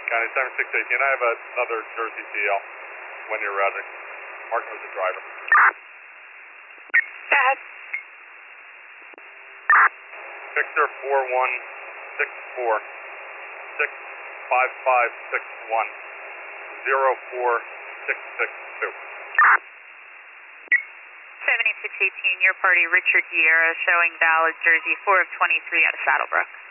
County 7618, I have another Jersey CL when you're ready. Mark was the driver. Go ahead. Victor 4164 65561 04662. 7618, your party Richard Vieira showing valid Jersey 4 of 23 out of Saddlebrook.